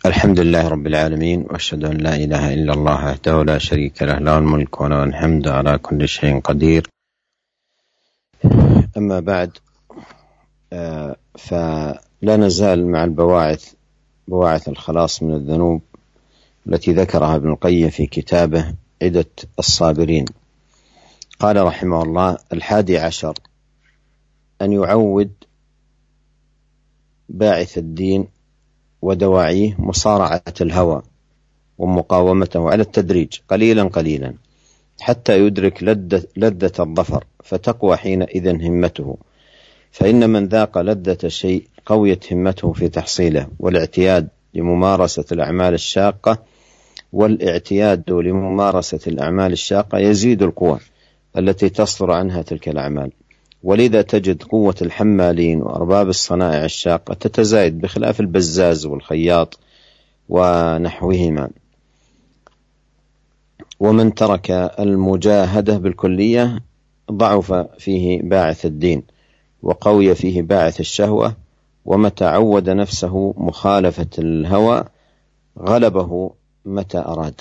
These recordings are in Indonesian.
الحمد لله رب العالمين، وأشهد أن لا إله إلا الله وحده لا شريك له، له الملك وله الحمد على كل شيء قدير. أما بعد، فلا نزال مع بواعث الخلاص من الذنوب التي ذكرها ابن القيم في كتابه عدة الصابرين. قال رحمه الله: 11 أن يعود باعث الدين ودواعيه مصارعة الهوى ومقاومته على التدريج قليلا قليلا حتى يدرك لذة الظفر، فتقوى حينئذ همته، فإن من ذاق لذة الشيء قويت همته في تحصيله. والاعتياد لممارسة الأعمال الشاقة يزيد القوى التي تصدر عنها تلك الأعمال، ولذا تجد قوة الحمالين وأرباب الصنائع الشاقة تتزايد بخلاف البزاز والخياط ونحوهما. ومن ترك المجاهدة بالكلية ضعف فيه باعث الدين وقوي فيه باعث الشهوة، ومتى عود نفسه مخالفة الهوى غلبه متى أراد.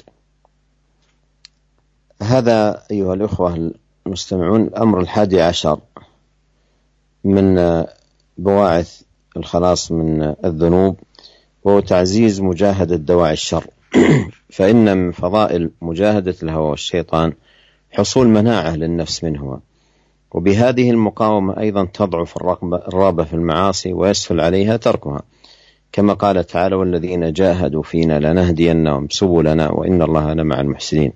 هذا أيها الأخوة المستمعون الأمر 11 من بواعث الخلاص من الذنوب، وهو تعزيز مجاهدة دواعي الشر. فإن من فضائل مجاهدة الهوى والشيطان حصول مناعة للنفس منهما، وبهذه المقاومة أيضا تضعف الرغبة في المعاصي ويسهل عليها تركها، كما قال تعالى: والذين جاهدوا فينا لنهدينهم سبلنا وإن الله لمع المحسنين.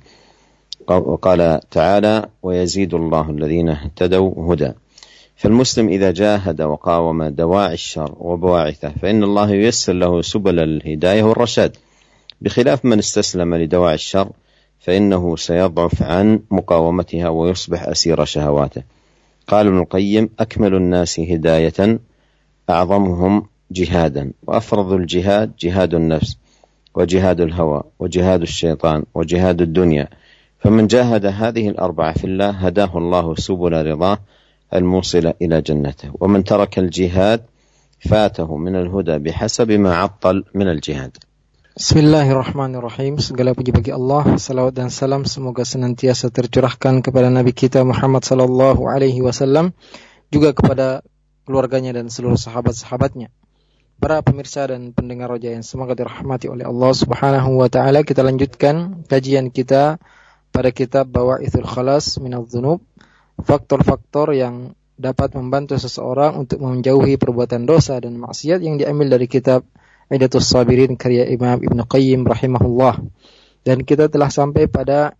وقال تعالى: ويزيد الله الذين اهتدوا هدى. فالمسلم إذا جاهد وقاوم دواعي الشر وبواعثه فإن الله ييسر له سبل الهداية والرشاد، بخلاف من استسلم لدواعي الشر فإنه سيضعف عن مقاومتها ويصبح أسير شهواته. قال ابن القيم: أكمل الناس هداية أعظمهم جهادا، وأفرض الجهاد جهاد النفس وجهاد الهوى وجهاد الشيطان وجهاد الدنيا، فمن جاهد هذه الأربعة في الله هداه الله سبل رضاه الموصلة إلى جنته، ومن ترك الجهاد فاته من الهدى بحسب ما عطل من الجهاد. Bismillahirrahmanirrahim. Segala puji bagi Allah, salawat dan salam semoga senantiasa tercurahkan kepada Nabi kita Muhammad sallallahu alaihi wasallam, juga kepada keluarganya dan seluruh sahabat-sahabatnya. Para pemirsa dan pendengar Roja yang semoga dirahmati oleh Allah Subhanahu wa taala, kita lanjutkan kajian kita pada kitab Bawa'ithul Khalas minadz Dzunub, faktor-faktor yang dapat membantu seseorang untuk menjauhi perbuatan dosa dan maksiat, yang diambil dari kitab Iddatus Sabirin karya Imam Ibn Qayyim rahimahullah. Dan kita telah sampai pada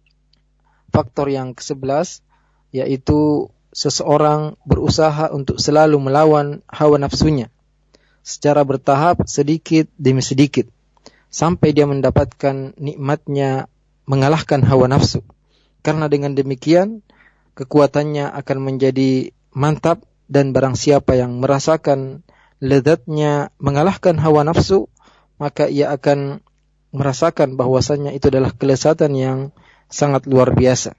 faktor yang ke-11, yaitu seseorang berusaha untuk selalu melawan hawa nafsunya secara bertahap, sedikit demi sedikit, sampai dia mendapatkan nikmatnya mengalahkan hawa nafsu. Karena dengan demikian kekuatannya akan menjadi mantap, dan barang siapa yang merasakan lezatnya mengalahkan hawa nafsu, maka ia akan merasakan bahwasannya itu adalah kelezatan yang sangat luar biasa.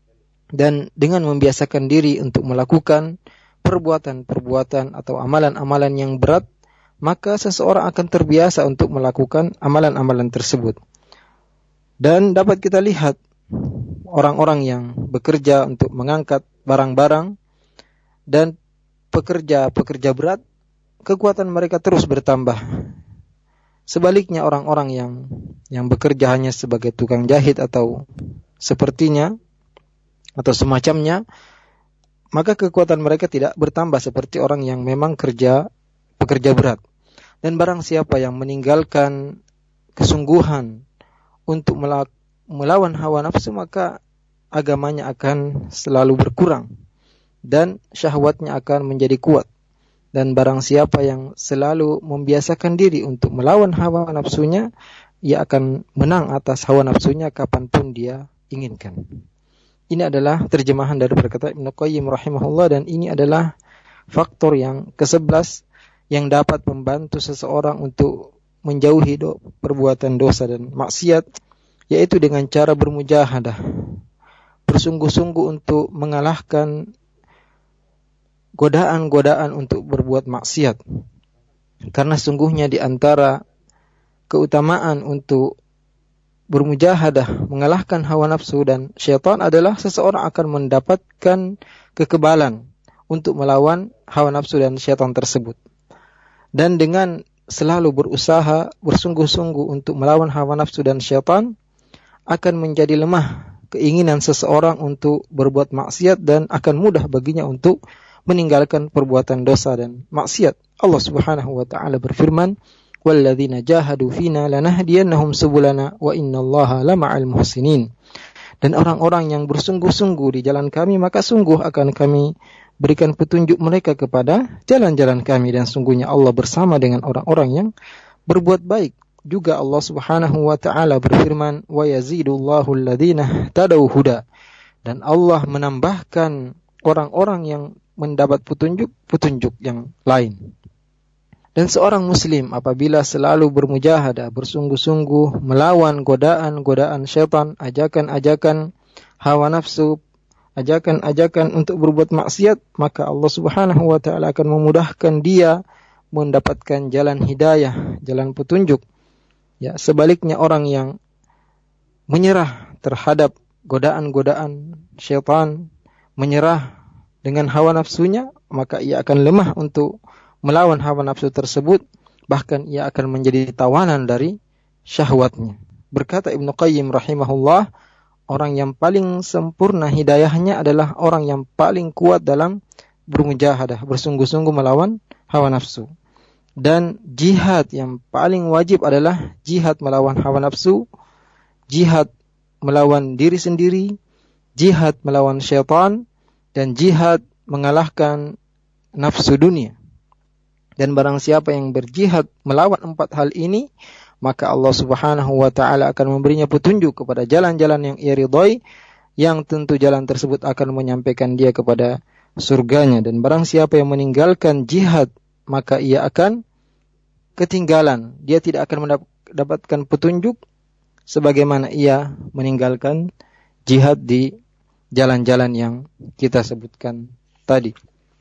Dan dengan membiasakan diri untuk melakukan perbuatan-perbuatan atau amalan-amalan yang berat, maka seseorang akan terbiasa untuk melakukan amalan-amalan tersebut. Dan dapat kita lihat orang-orang yang bekerja untuk mengangkat barang-barang dan pekerja berat, kekuatan mereka terus bertambah. Sebaliknya orang-orang yang bekerja hanya sebagai tukang jahit atau sepertinya atau semacamnya, maka kekuatan mereka tidak bertambah seperti orang yang memang pekerja berat. Dan barang siapa yang meninggalkan kesungguhan untuk melawan hawa nafsu, maka agamanya akan selalu berkurang dan syahwatnya akan menjadi kuat. Dan barang siapa yang selalu membiasakan diri untuk melawan hawa nafsunya, ia akan menang atas hawa nafsunya kapanpun dia inginkan. Ini adalah terjemahan dari perkataan Ibnu Qayyim rahimahullah, dan ini adalah faktor yang ke-11 yang dapat membantu seseorang untuk menjauhi perbuatan dosa dan maksiat, yaitu dengan cara bermujahadah, bersungguh-sungguh untuk mengalahkan godaan-godaan untuk berbuat maksiat. Karena sungguhnya di antara keutamaan untuk bermujahadah, mengalahkan hawa nafsu dan syaitan adalah seseorang akan mendapatkan kekebalan untuk melawan hawa nafsu dan syaitan tersebut. Dan dengan selalu berusaha, bersungguh-sungguh untuk melawan hawa nafsu dan syaitan, akan menjadi lemah keinginan seseorang untuk berbuat maksiat dan akan mudah baginya untuk meninggalkan perbuatan dosa dan maksiat. Allah Subhanahu wa taala berfirman, "Walladzina jahadu fina lanahdiyannahum subulana wa innallaha lama'al muhsinin." Dan orang-orang yang bersungguh-sungguh di jalan kami, maka sungguh akan kami berikan petunjuk mereka kepada jalan-jalan kami, dan sungguhnya Allah bersama dengan orang-orang yang berbuat baik. Juga Allah Subhanahu wa taala berfirman, "Wa yazidullahu alladzina tadaw huda." Dan Allah menambahkan orang-orang yang mendapat petunjuk yang lain. Dan seorang muslim apabila selalu bermujahadah, bersungguh-sungguh melawan godaan-godaan syaitan, ajakan-ajakan hawa nafsu, ajakan-ajakan untuk berbuat maksiat, maka Allah Subhanahu wa taala akan memudahkan dia mendapatkan jalan hidayah, jalan petunjuk. Ya, sebaliknya orang yang menyerah terhadap godaan-godaan syaitan, menyerah dengan hawa nafsunya, maka ia akan lemah untuk melawan hawa nafsu tersebut, bahkan ia akan menjadi tawanan dari syahwatnya. Berkata Ibnu Qayyim rahimahullah, orang yang paling sempurna hidayahnya adalah orang yang paling kuat dalam bermujahadah, bersungguh-sungguh melawan hawa nafsu. Dan jihad yang paling wajib adalah jihad melawan hawa nafsu, jihad melawan diri sendiri, jihad melawan syaitan, dan jihad mengalahkan nafsu dunia. Dan barang siapa yang berjihad melawan 4 hal ini, maka Allah Subhanahu wa taala akan memberinya petunjuk kepada jalan-jalan yang ia ridhai, yang tentu jalan tersebut akan menyampaikan dia kepada surganya. Dan barang siapa yang meninggalkan jihad, maka ia akan ketinggalan. Dia tidak akan mendapatkan petunjuk sebagaimana ia meninggalkan jihad di jalan-jalan yang kita sebutkan tadi.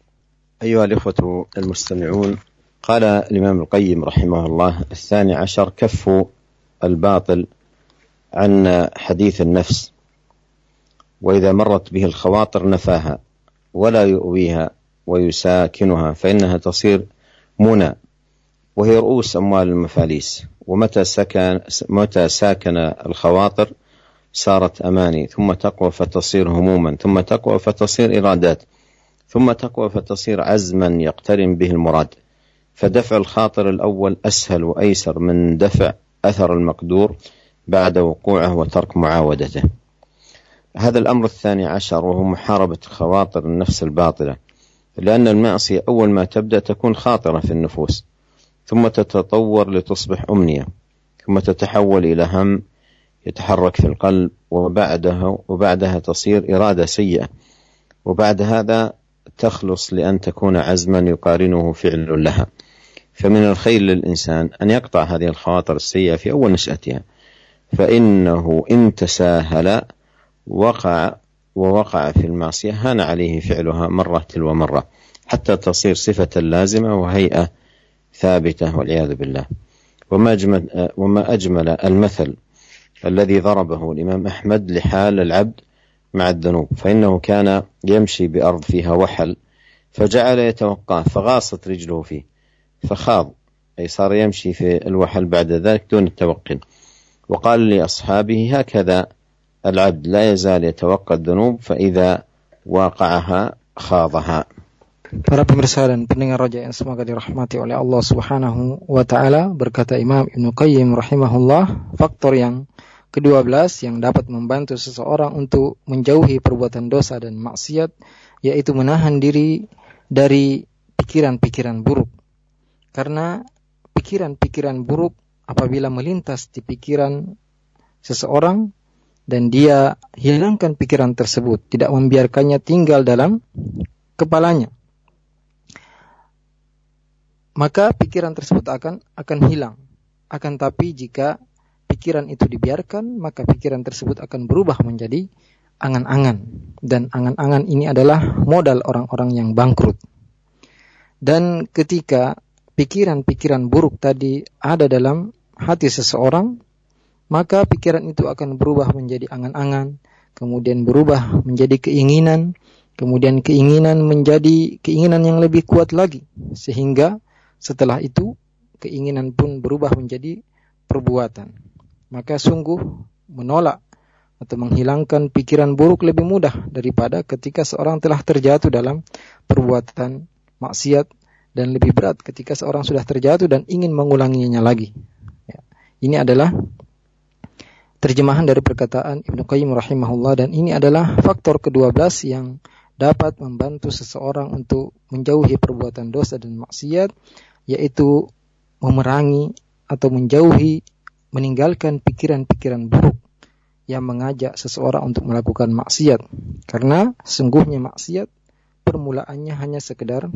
أيها الإخوة المستمعون، قال الإمام القيم رحمه الله: 12 كف الباطل عن حديث النفس، وإذا مرت به الخواطر نفاها ولا يؤويها ويساكنها، فإنها تصير منى، وهي رؤوس أموال المفاليس. ومتى ساكن الخواطر صارت أماني، ثم تقوى فتصير هموما، ثم تقوى فتصير إرادات، ثم تقوى فتصير عزما يقترن به المراد. فدفع الخاطر الأول أسهل وأيسر من دفع أثر المقدور بعد وقوعه وترك معاودته. هذا الأمر 12 وهو محاربة خواطر النفس الباطلة، لأن المعصية أول ما تبدأ تكون خاطرة في النفوس، ثم تتطور لتصبح أمنية، ثم تتحول إلى هم يتحرك في القلب، وبعدها تصير إرادة سيئة، وبعد هذا تخلص لأن تكون عزما يقارنه فعل لها. فمن الخير للإنسان أن يقطع هذه الخواطر السيئة في أول نشأتها، فإنه إن تساهل ووقع في المعصية هان عليه فعلها مرة تلو مرة، حتى تصير صفة لازمة وهيئة ثابتة والعياذ بالله. وما أجمل المثل الذي ضربه الإمام أحمد لحال العبد مع الذنوب، فإنه كان يمشي بأرض فيها وحل فجعل يتوقاه، فغاصت رجله فيه فخاض، أي صار يمشي في الوحل بعد ذلك دون التوقن. وقال لأصحابه: هكذا العبد لا يزال يتوقى الذنوب فإذا واقعها خاضها. Para pemirsa dan pendengar Raja yang semoga dirahmati oleh Allah Subhanahu wa taala, berkata Imam Ibnu Qayyim rahimahullah, faktor yang ke-12 yang dapat membantu seseorang untuk menjauhi perbuatan dosa dan maksiat, yaitu menahan diri dari pikiran-pikiran buruk. Karena pikiran-pikiran buruk apabila melintas di pikiran seseorang dan dia hilangkan pikiran tersebut, tidak membiarkannya tinggal dalam kepalanya, maka pikiran tersebut akan hilang. Akan tapi jika pikiran itu dibiarkan, maka pikiran tersebut akan berubah menjadi angan-angan. Dan angan-angan ini adalah modal orang-orang yang bangkrut. Dan ketika pikiran-pikiran buruk tadi ada dalam hati seseorang, maka pikiran itu akan berubah menjadi angan-angan, kemudian berubah menjadi keinginan, kemudian keinginan menjadi keinginan yang lebih kuat lagi, sehingga setelah itu keinginan pun berubah menjadi perbuatan. Maka sungguh menolak atau menghilangkan pikiran buruk lebih mudah daripada ketika seorang telah terjatuh dalam perbuatan maksiat, dan lebih berat ketika seorang sudah terjatuh dan ingin mengulanginya lagi. Ya. Ini adalah terjemahan dari perkataan Ibnu Qayyim rahimahullah, dan ini adalah faktor ke-12 yang dapat membantu seseorang untuk menjauhi perbuatan dosa dan maksiat, yaitu memerangi atau menjauhi, meninggalkan pikiran-pikiran buruk yang mengajak seseorang untuk melakukan maksiat. Karena sesungguhnya maksiat permulaannya hanya sekedar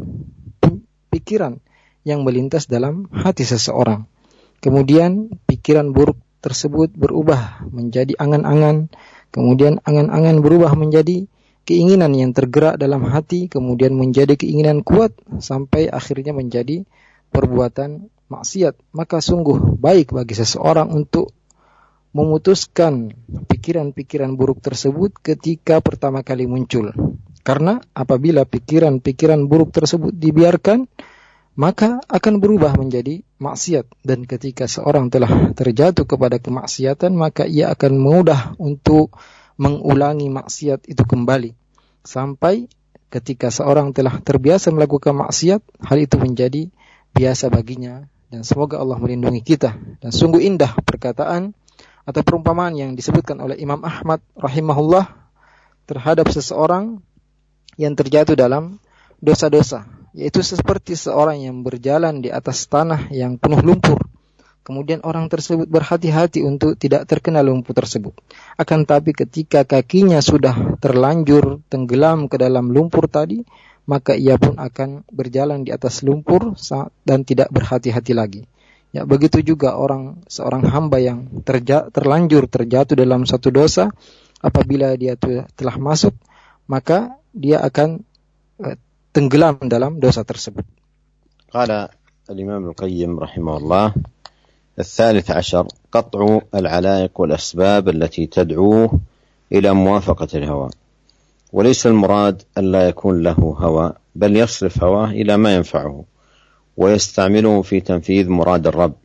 pikiran yang melintas dalam hati seseorang. Kemudian pikiran buruk tersebut berubah menjadi angan-angan, kemudian angan-angan berubah menjadi keinginan yang tergerak dalam hati, kemudian menjadi keinginan kuat, sampai akhirnya menjadi perbuatan maksiat. Maka sungguh baik bagi seseorang untuk memutuskan pikiran-pikiran buruk tersebut ketika pertama kali muncul. Karena apabila pikiran-pikiran buruk tersebut dibiarkan, maka akan berubah menjadi maksiat. Dan ketika seorang telah terjatuh kepada kemaksiatan, maka ia akan mudah untuk mengulangi maksiat itu kembali. Sampai ketika seorang telah terbiasa melakukan maksiat, hal itu menjadi biasa baginya. Dan semoga Allah melindungi kita. Dan sungguh indah perkataan atau perumpamaan yang disebutkan oleh Imam Ahmad rahimahullah terhadap seseorang yang terjatuh dalam dosa-dosa, yaitu seperti seorang yang berjalan di atas tanah yang penuh lumpur. Kemudian orang tersebut berhati-hati untuk tidak terkena lumpur tersebut. Akan tapi ketika kakinya sudah terlanjur tenggelam ke dalam lumpur tadi, maka ia pun akan berjalan di atas lumpur dan tidak berhati-hati lagi. Ya, begitu juga seorang hamba yang terlanjur terjatuh dalam satu dosa, apabila dia telah masuk, maka dia akan tenggelam dalam dosa tersebut. Qala al-Imam al-Qayyim rahimahullah, الثالث عشر قطع العلائق والأسباب التي تدعوه إلى موافقة الهوى، وليس المراد ألا يكون له هوى، بل يصرف هواه إلى ما ينفعه ويستعمله في تنفيذ مراد الرب،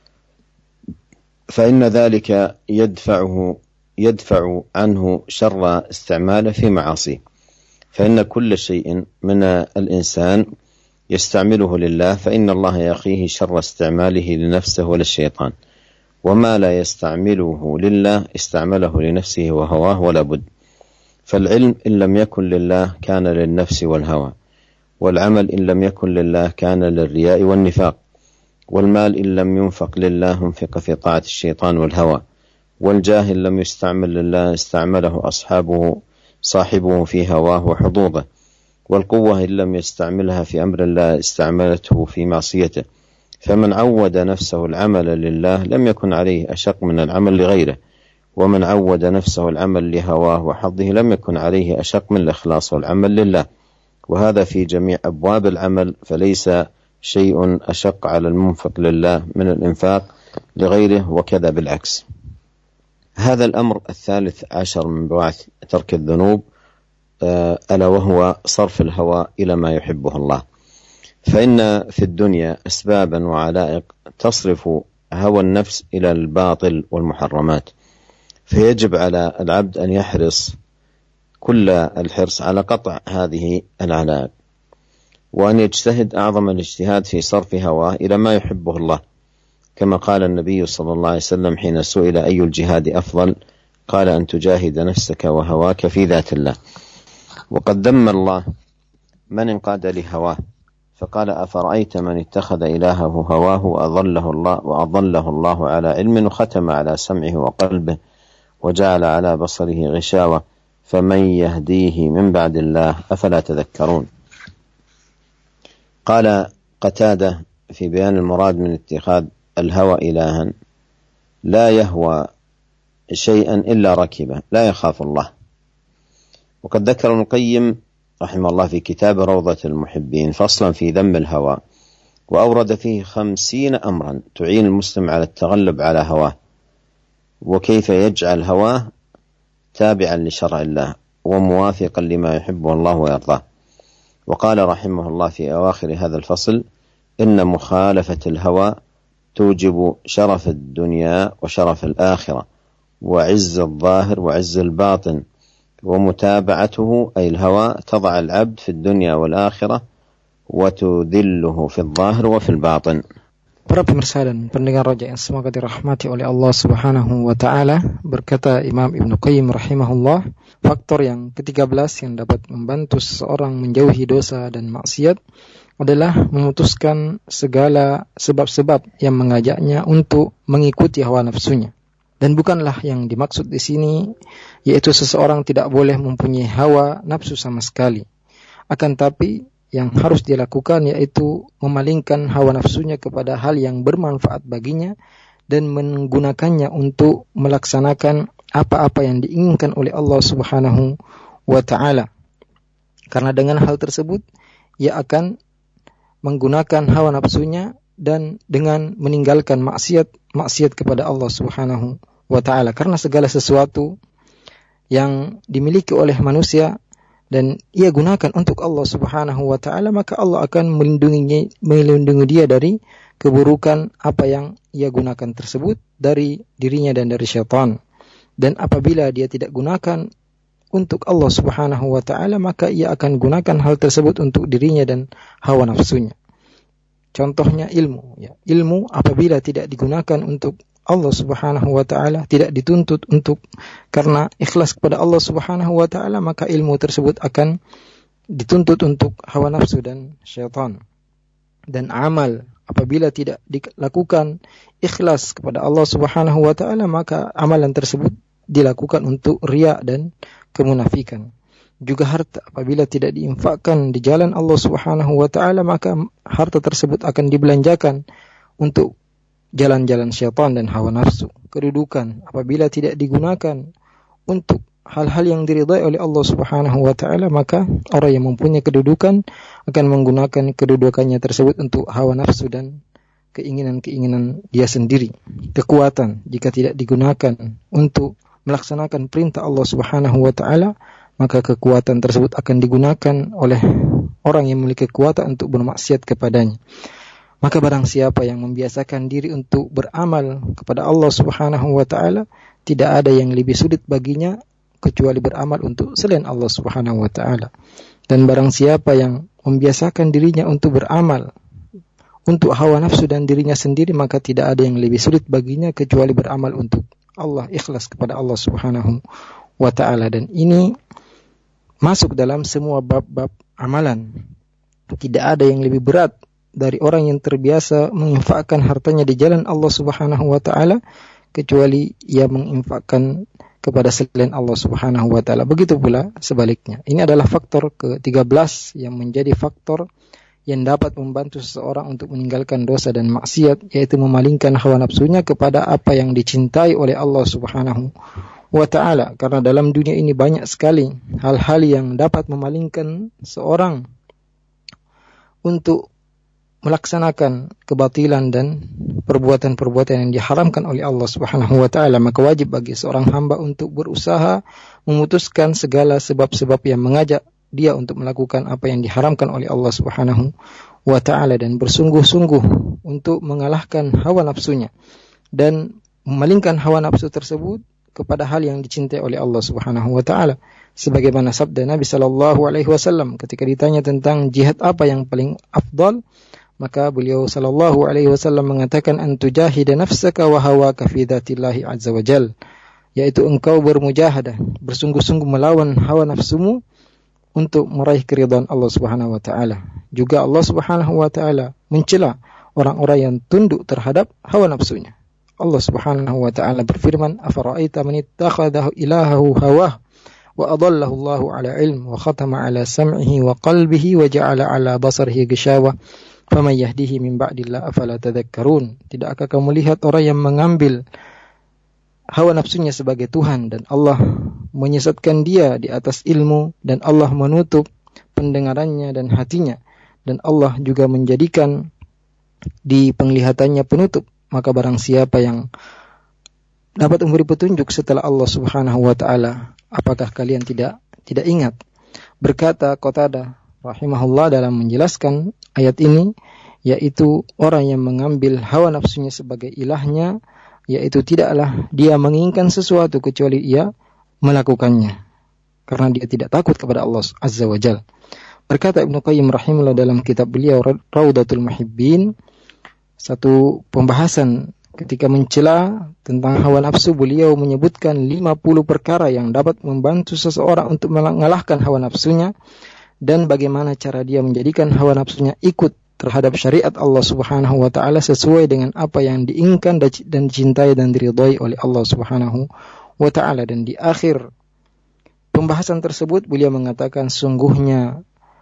فإن ذلك يدفع عنه شر استعماله في معاصيه، فإن كل شيء من الإنسان يستعمله لله فإن الله يقيه شر استعماله لنفسه وللشيطان، وما لا يستعمله لله استعمله لنفسه وهواه ولا بد. فالعلم إن لم يكن لله كان للنفس والهوى، والعمل إن لم يكن لله كان للرياء والنفاق، والمال إن لم ينفق لله انفق في طاعة الشيطان والهوى، والجاه إن لم يستعمل لله استعمله صاحبه في هواه وحظوظه، والقوة إن لم يستعملها في أمر الله استعملته في معصيته، فمن عود نفسه العمل لله لم يكن عليه أشق من العمل لغيره، ومن عود نفسه العمل لهواه وحظه لم يكن عليه أشق من الإخلاص والعمل لله، وهذا في جميع أبواب العمل، فليس شيء أشق على المنفق لله من الإنفاق لغيره، وكذا بالعكس. هذا الأمر الثالث عشر من بواعث ترك الذنوب ألا وهو صرف الهوى إلى ما يحبه الله، فإن في الدنيا أسبابا وعلائق تصرف هوى النفس إلى الباطل والمحرمات، فيجب على العبد أن يحرص كل الحرص على قطع هذه العلائق، وأن يجتهد أعظم الاجتهاد في صرف هواه إلى ما يحبه الله، كما قال النبي صلى الله عليه وسلم حين سئل أي الجهاد أفضل قال أن تجاهد نفسك وهواك في ذات الله. وقد ذم الله من انقاد لهواه فقال أفرأيت من اتخذ إلهه هواه وأضله الله على علم وختم على سمعه وقلبه وجعل على بصره غشاوة فمن يهديه من بعد الله أفلا تذكرون. قال قتادة في بيان المراد من اتخاذ الهوى إلها لا يهوى شيئا إلا ركبه لا يخاف الله. وقد ذكر ابن القيم رحمه الله في كتاب روضة المحبين فصلا في ذم الهوى وأورد فيه 50 أمرا تعين المسلم على التغلب على هواه، وكيف يجعل هواه تابعا لشرع الله وموافقا لما يحبه الله ويرضاه. وقال رحمه الله في أواخر هذا الفصل: إن مخالفة الهوى توجب شرف الدنيا وشرف الآخرة وعز الظاهر وعز الباطن، ومتابعته أي الهوى تضع العبد في الدنيا والآخرة وتذله في الظاهر وفي الباطن. Para pemirsa dan pendengar Raja yang semoga dirahmati oleh Allah Subhanahu wa taala, berkata Imam Ibnu Qayyim rahimahullah, faktor yang ke-13 yang dapat membantu seseorang menjauhi dosa dan maksiat adalah memutuskan segala sebab-sebab yang mengajaknya untuk mengikuti hawa nafsunya. Dan bukanlah yang dimaksud di sini yaitu seseorang tidak boleh mempunyai hawa nafsu sama sekali. Akan tapi yang harus dilakukan yaitu memalingkan hawa nafsunya kepada hal yang bermanfaat baginya dan menggunakannya untuk melaksanakan apa-apa yang diinginkan oleh Allah Subhanahu wa taala. Karena dengan hal tersebut ia akan menggunakan hawa nafsunya dan dengan meninggalkan maksiat kepada Allah Subhanahu wa taala. Karena segala sesuatu yang dimiliki oleh manusia dan ia gunakan untuk Allah Subhanahu wa taala, maka Allah akan melindungi dia dari keburukan apa yang ia gunakan tersebut dari dirinya dan dari syaitan. Dan apabila dia tidak gunakan untuk Allah Subhanahu wa taala, maka ia akan gunakan hal tersebut untuk dirinya dan hawa nafsunya. Contohnya ilmu, ya. Ilmu apabila tidak digunakan untuk Allah Subhanahu wa taala, tidak dituntut untuk karena ikhlas kepada Allah Subhanahu wa taala, maka ilmu tersebut akan dituntut untuk hawa nafsu dan syaitan. Dan amal apabila tidak dilakukan ikhlas kepada Allah Subhanahu wa taala, maka amalan tersebut dilakukan untuk riya dan kemunafikan. Juga harta apabila tidak diinfakkan di jalan Allah Subhanahu wa taala, maka harta tersebut akan dibelanjakan untuk jalan-jalan syaitan dan hawa nafsu. Kedudukan apabila tidak digunakan untuk hal-hal yang diridai oleh Allah Subhanahu wa taala, maka orang yang mempunyai kedudukan akan menggunakan kedudukannya tersebut untuk hawa nafsu dan keinginan-keinginan dia sendiri. Kekuatan jika tidak digunakan untuk melaksanakan perintah Allah Subhanahu wa taala, maka kekuatan tersebut akan digunakan oleh orang yang memiliki kekuatan untuk bermaksiat kepadanya. Maka barang siapa yang membiasakan diri untuk beramal kepada Allah Subhanahu wa taala, tidak ada yang lebih sulit baginya kecuali beramal untuk selain Allah Subhanahu wa taala. Dan barang siapa yang membiasakan dirinya untuk beramal untuk hawa nafsu dan dirinya sendiri, maka tidak ada yang lebih sulit baginya kecuali beramal untuk Allah, ikhlas kepada Allah Subhanahu wa taala. Dan ini masuk dalam semua bab-bab amalan. Tidak ada yang lebih berat dari orang yang terbiasa menginfakkan hartanya di jalan Allah Subhanahu wa taala kecuali ia menginfakkan kepada selain Allah Subhanahu wa taala. Begitu pula sebaliknya. Ini adalah faktor ke-13 yang menjadi faktor yang dapat membantu seseorang untuk meninggalkan dosa dan maksiat, yaitu memalingkan hawa nafsunya kepada apa yang dicintai oleh Allah Subhanahu wa taala. Karena dalam dunia ini banyak sekali hal-hal yang dapat memalingkan seorang untuk melaksanakan kebatilan dan perbuatan-perbuatan yang diharamkan oleh Allah Subhanahu wa taala. Maka wajib bagi seorang hamba untuk berusaha memutuskan segala sebab-sebab yang mengajak dia untuk melakukan apa yang diharamkan oleh Allah Subhanahu wa taala dan bersungguh-sungguh untuk mengalahkan hawa nafsunya dan memalingkan hawa nafsu tersebut kepada hal yang dicintai oleh Allah Subhanahu wa taala. Sebagaimana sabda Nabi sallallahu alaihi wasallam ketika ditanya tentang jihad apa yang paling afdal, maka beliau sallallahu alaihi wasallam mengatakan, antujahida nafsaka wa hawaka fi dzatillahi azza wa jal, yaitu engkau bermujahadah, bersungguh-sungguh melawan hawa nafsumu untuk meraih keridhaan Allah Subhanahu wa taala. Juga Allah Subhanahu wa taala mencela orang-orang yang tunduk terhadap hawa nafsunya. Allah Subhanahu wa taala berfirman, afara'aita man ittakhadha ilahahu hawah wa adallahu Allahu ala ilm wa khatama ala sam'ihi wa qalbihi wa ja'ala ala basarihi ghishawah faman yahdihi min ba'dillah afala tadhakkarun. Tidakkah kamu melihat orang yang mengambil hawa nafsunya sebagai Tuhan dan Allah menyesatkan dia di atas ilmu dan Allah menutup pendengarannya dan hatinya, dan Allah juga menjadikan di penglihatannya penutup, maka barang siapa yang dapat memberi petunjuk setelah Allah Subhanahu wa taala, apakah kalian tidak ingat? Berkata Qatadah rahimahullah dalam menjelaskan ayat ini, yaitu orang yang mengambil hawa nafsunya sebagai ilahnya, yaitu tidaklah dia menginginkan sesuatu kecuali ia melakukannya, karena dia tidak takut kepada Allah Azza wa Jalla. Berkata Ibnu Qayyim rahimahullah dalam kitab beliau Raudatul Muhibbin, satu pembahasan ketika mencela tentang hawa nafsu, beliau menyebutkan 50 perkara yang dapat membantu seseorang untuk mengalahkan hawa nafsunya, dan bagaimana cara dia menjadikan hawa nafsunya ikut terhadap syariat Allah Subhanahu wa taala sesuai dengan apa yang diinginkan dan dicintai dan diridhai oleh Allah Subhanahu wa taala. Dan di akhir pembahasan tersebut beliau mengatakan, sungguhnya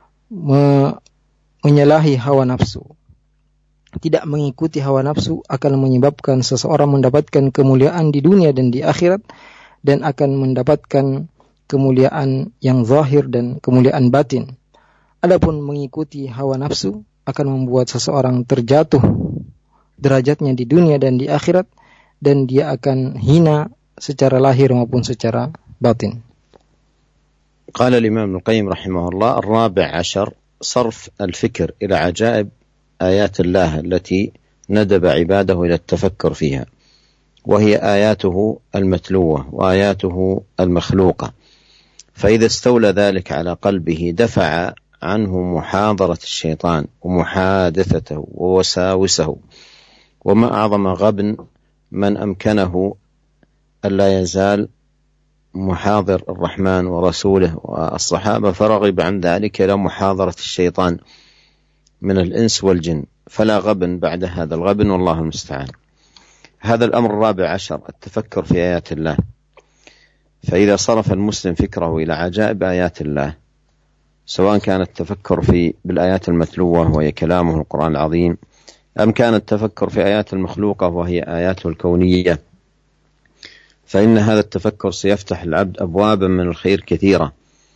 menyalahi hawa nafsu, tidak mengikuti hawa nafsu akan menyebabkan seseorang mendapatkan kemuliaan di dunia dan di akhirat, dan akan mendapatkan kemuliaan yang zahir dan kemuliaan batin. Adapun mengikuti hawa nafsu akan membuat seseorang terjatuh derajatnya di dunia dan di akhirat, dan dia akan hina secara lahir maupun secara batin. قال الإمام ابن القيم رحمه الله: الرابع عشر صرف الفكر إلى عجائب آيات الله التي ندب عباده إلى التفكر فيها، وهي آياته المتلوة وآياته المخلوقة، فإذا استولى ذلك على قلبه دفع عنه محاضرة الشيطان ومحادثته ووساوسه. وما أعظم غبن من أمكنه ألا يزال محاضر الرحمن ورسوله والصحابة فرغب عن ذلك إلى محاضرة الشيطان من الإنس والجن، فلا غبن بعد هذا الغبن والله المستعان. هذا الأمر الرابع عشر، التفكر في آيات الله. فإذا صرف المسلم فكره إلى عجائب آيات الله، سواء كان التفكر بالآيات المتلوة وهي كلامه القرآن العظيم، أم كان التفكر في آيات المخلوقة وهي آياته الكونية، فإن هذا التفكر سيفتح العبد أبوابا من الخير كثيرة،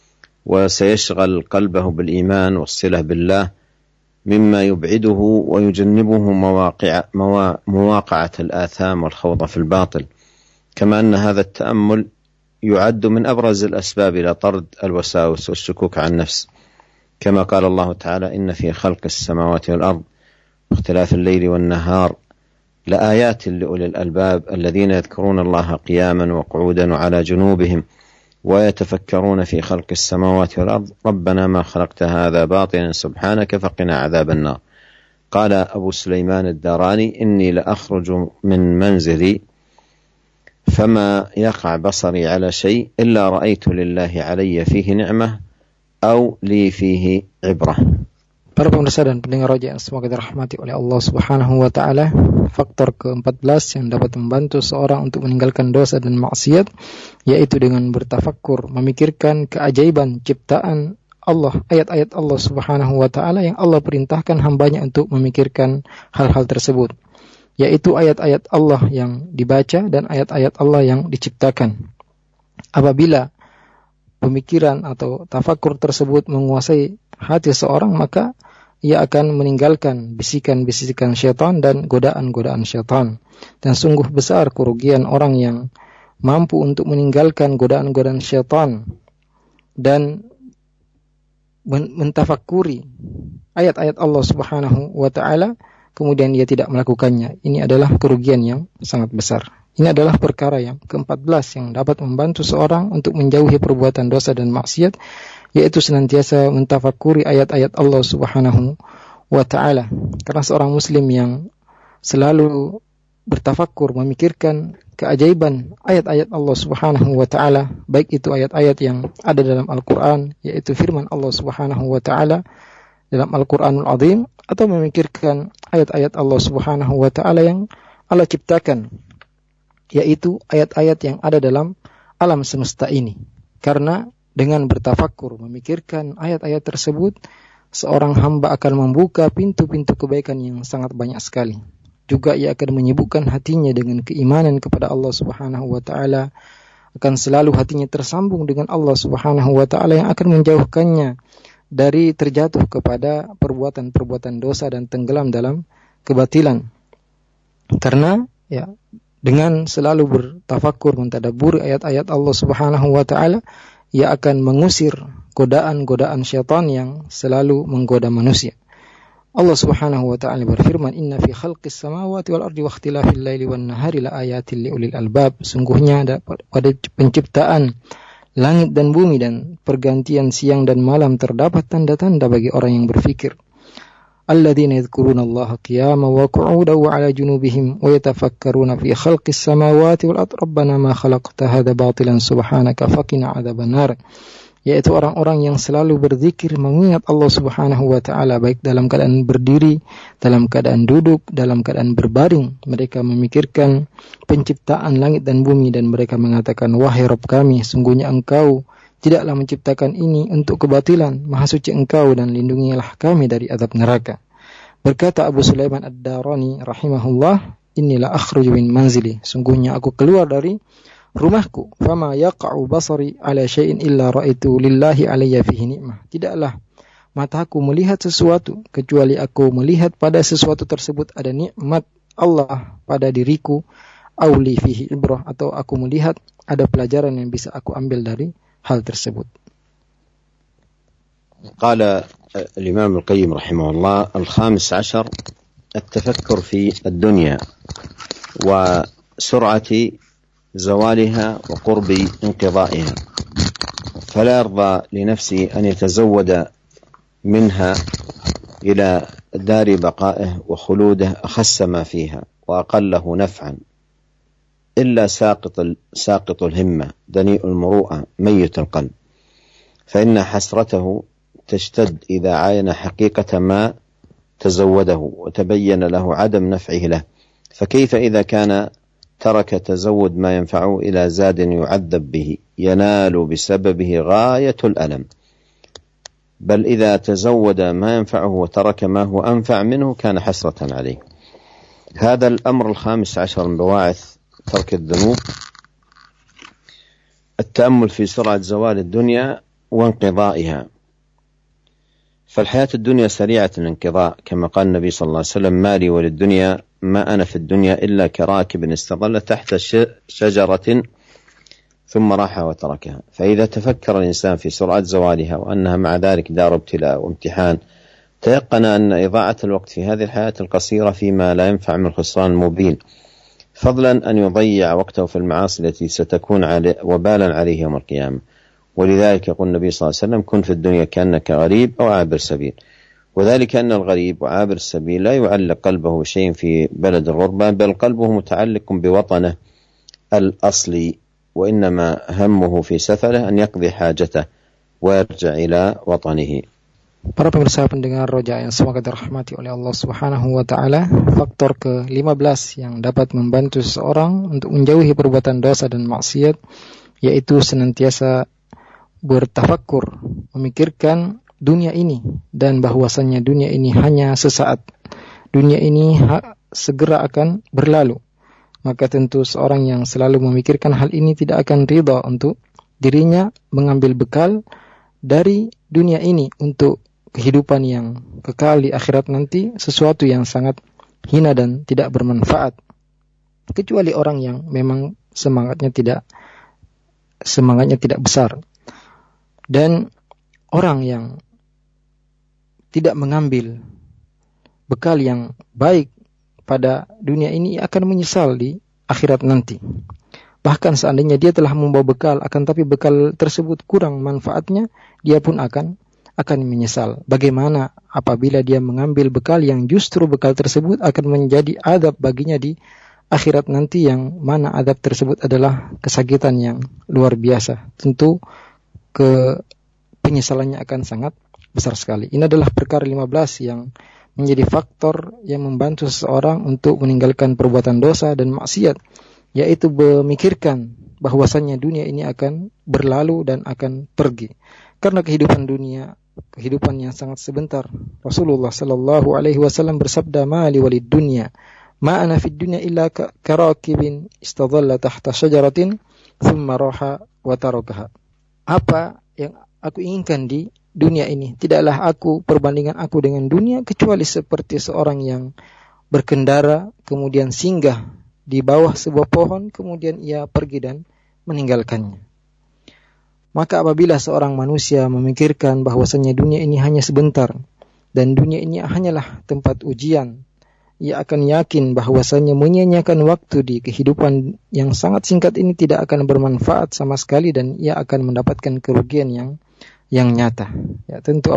وسيشغل قلبه بالإيمان والصلة بالله، مما يبعده ويجنبه مواقعة الآثام والخوض في الباطل. كما أن هذا التأمل يعد من أبرز الأسباب إلى طرد الوساوس والشكوك عن النفس، كما قال الله تعالى: إن في خلق السماوات والأرض واختلاف الليل والنهار لآيات لأولي الألباب الذين يذكرون الله قياما وقعودا وعلى جنوبهم ويتفكرون في خلق السماوات والأرض ربنا ما خلقت هذا باطلا سبحانك فقنا عذاب النار. قال أبو سليمان الداراني: إني لأخرج من منزلي فما يقع بصري على شيء إلا رأيت لله علي فيه نعمة أو لي فيه عبرة. Para pemirsa dan pendengar roja yang semoga dirahmati oleh Allah Subhanahu wa taala, faktor ke-14 yang dapat membantu seorang untuk meninggalkan dosa dan maksiat, yaitu dengan bertafakkur, memikirkan keajaiban ciptaan Allah, ayat-ayat Allah Subhanahu wa taala yang Allah perintahkan hambanya untuk memikirkan hal-hal tersebut, yaitu ayat-ayat Allah yang dibaca dan ayat-ayat Allah yang diciptakan. Apabila pemikiran atau tafakkur tersebut menguasai hati seorang, maka ia akan meninggalkan bisikan-bisikan syaitan dan godaan-godaan syaitan. Dan sungguh besar kerugian orang yang mampu untuk meninggalkan godaan-godaan syaitan dan mentafakuri ayat-ayat Allah Subhanahu wa taala, kemudian dia tidak melakukannya. Ini adalah kerugian yang sangat besar. Ini adalah perkara yang ke-14 yang dapat membantu seorang untuk menjauhi perbuatan dosa dan maksiat, yaitu senantiasa mentafakuri ayat-ayat Allah Subhanahu wa ta'ala. Karena seorang muslim yang selalu bertafakkur, memikirkan keajaiban ayat-ayat Allah Subhanahu wa ta'ala, baik itu ayat-ayat yang ada dalam Al-Quran, yaitu firman Allah Subhanahu wa ta'ala dalam Al-Quranul Azim, atau memikirkan ayat-ayat Allah Subhanahu wa ta'ala yang Allah ciptakan, yaitu ayat-ayat yang ada dalam alam semesta ini. Karena dengan bertafakkur, memikirkan ayat-ayat tersebut, seorang hamba akan membuka pintu-pintu kebaikan yang sangat banyak sekali. Juga ia akan menyibukkan hatinya dengan keimanan kepada Allah Subhanahu wa ta'ala. Akan selalu hatinya tersambung dengan Allah Subhanahu wa ta'ala yang akan menjauhkannya dari terjatuh kepada perbuatan-perbuatan dosa dan tenggelam dalam kebatilan. Karena ya dengan selalu bertafakur mentadabbur ayat-ayat Allah Subhanahu wa taala, ia akan mengusir godaan-godaan syaitan yang selalu menggoda manusia. Allah Subhanahu wa taala berfirman, "Inna fi khalqis samawati wal ardi wa ikhtilafil laili wan nahari la ayatin liulil albab." Sungguhnya pada penciptaan langit dan bumi dan pergantian siang dan malam terdapat tanda-tanda bagi orang yang berfikir. Alladzina yadhkuruna Allaha qiyaman wa qu'udan wa 'ala junubihim wa yatafakkaruna fi khalqis samawati wal ardi rabbana ma khalaqta hadza batilan subhanaka faqina 'adzabannar. Yaitu orang-orang yang selalu berzikir mengingat Allah Subhanahu wa taala baik dalam keadaan berdiri, dalam keadaan duduk, dalam keadaan berbaring. Mereka memikirkan penciptaan langit dan bumi dan mereka mengatakan, "Wahai Rabb kami, sungguhnya Engkau tidaklah menciptakan ini untuk kebatilan. Maha suci Engkau dan lindungilah kami dari azab neraka." Berkata Abu Sulaiman Ad-Darani rahimahullah, "Inilah akhruju min manzili." Sungguhnya aku keluar dari rumahku, fama yaqa'u basari ala syai'in illa ra'aitu lillahi alayya fihi ni'mah. Tidaklah mataku melihat sesuatu kecuali aku melihat pada sesuatu tersebut ada nikmat Allah pada diriku, auli fihi ibrah, atau aku melihat ada pelajaran yang bisa aku ambil dari hal tersebut. قال الإمام القيم رحمه الله: الخامس عشر التفكر في الدنيا وسرعة زوالها وقرب انقضائها، فلا يرضى لنفسه أن يتزود منها إلى دار بقائه وخلوده أخس ما فيها وأقله نفعا، إلا ساقط الهمة دنيء المروءة ميت القلب، فإن حسرته تشتد إذا عاين حقيقة ما تزوده وتبين له عدم نفعه له، فكيف إذا كان ترك تزود ما ينفعه إلى زاد يعذب به ينال بسببه غاية الألم، بل إذا تزود ما ينفعه وترك ما هو أنفع منه كان حسرة عليه. هذا الأمر الخامس عشر من بواعث ترك الذنوب التأمل في سرعة زوال الدنيا وانقضائها، فالحياة الدنيا سريعة الانقضاء، كما قال النبي صلى الله عليه وسلم: ما لي وللدنيا ما أنا في الدنيا إلا كراكب استظل تحت شجرة ثم راح وتركها. فإذا تفكر الإنسان في سرعة زوالها وأنها مع ذلك دار ابتلاء وامتحان، تيقن أن إضاعة الوقت في هذه الحياة القصيرة فيما لا ينفع من الخسران المبين، فضلا أن يضيع وقته في المعاصي التي ستكون وبالا عليه يوم القيامة. ولذلك يقول النبي صلى الله عليه وسلم: كن في الدنيا كأنك غريب أو عابر سبيل، وذلك أن الغريب وعابر السبيل لا يعلق قلبه شيء في بلد الغربة، بل قلبه متعلق بوطنه الأصلي، وإنما همه في سفره أن يقضي حاجته ويرجع إلى وطنه. Para pemirsa pendengar Roja yang semoga dirahmati oleh Allah Subhanahu wa taala, faktor ke-15 yang dapat membantu seseorang untuk menjauhi perbuatan dosa dan maksiat yaitu senantiasa bertafakkur, memikirkan dunia ini dan bahwasannya dunia ini hanya sesaat. Dunia ini segera akan berlalu. Maka tentu seorang yang selalu memikirkan hal ini tidak akan ridha untuk dirinya mengambil bekal dari dunia ini untuk kehidupan yang kekal di akhirat nanti, sesuatu yang sangat hina dan tidak bermanfaat. Kecuali orang yang memang semangatnya tidak besar. Dan orang yang tidak mengambil bekal yang baik pada dunia ini akan menyesal di akhirat nanti. Bahkan seandainya dia telah membawa bekal, akan tapi bekal tersebut kurang manfaatnya, dia pun akan menyesal. Bagaimana apabila dia mengambil bekal yang justru bekal tersebut akan menjadi adab baginya di akhirat nanti, yang mana adab tersebut adalah kesakitan yang luar biasa. Tentu penyesalannya akan sangat besar sekali. Ini adalah perkara 15 yang menjadi faktor yang membantu seseorang untuk meninggalkan perbuatan dosa dan maksiat, yaitu memikirkan bahwasannya dunia ini akan berlalu dan akan pergi. Karena kehidupan dunia, kehidupan yang sangat sebentar. Rasulullah sallallahu alaihi wasallam bersabda, "Mali walid dunya, ma ana fid dunya illa karakibin istadalla tahta syajaratin thumma raha wa tarakaha." Apa yang aku inginkan di dunia ini, tidaklah perbandingan aku dengan dunia kecuali seperti seorang yang berkendara, kemudian singgah di bawah sebuah pohon, kemudian ia pergi dan meninggalkannya. Maka apabila seorang manusia memikirkan bahwasanya dunia ini hanya sebentar, dan dunia ini hanyalah tempat ujian, ia akan yakin bahwasanya menyia-nyiakan waktu di kehidupan yang sangat singkat ini tidak akan bermanfaat sama sekali, dan ia akan mendapatkan kerugian yang nyata. Ya, tentu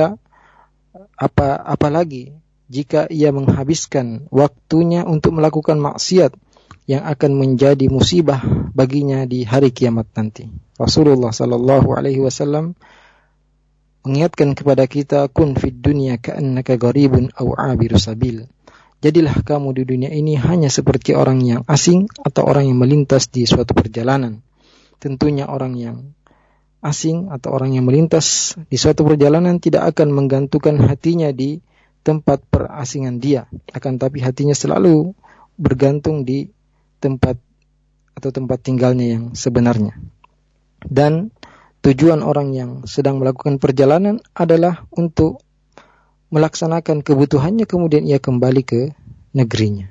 apalagi jika ia menghabiskan waktunya untuk melakukan maksiat yang akan menjadi musibah baginya di hari kiamat nanti. Rasulullah sallallahu alaihi wasallam mengingatkan kepada kita, kun fid dunya ka'annaka gharibun aw 'abiru sabil. Jadilah kamu di dunia ini hanya seperti orang yang asing atau orang yang melintas di suatu perjalanan. Tentunya orang yang asing atau orang yang melintas di suatu perjalanan tidak akan menggantungkan hatinya di tempat perasingan dia, akan tapi hatinya selalu bergantung di tempat tinggalnya yang sebenarnya. Dan tujuan orang yang sedang melakukan perjalanan adalah untuk melaksanakan kebutuhannya, kemudian ia kembali ke negerinya.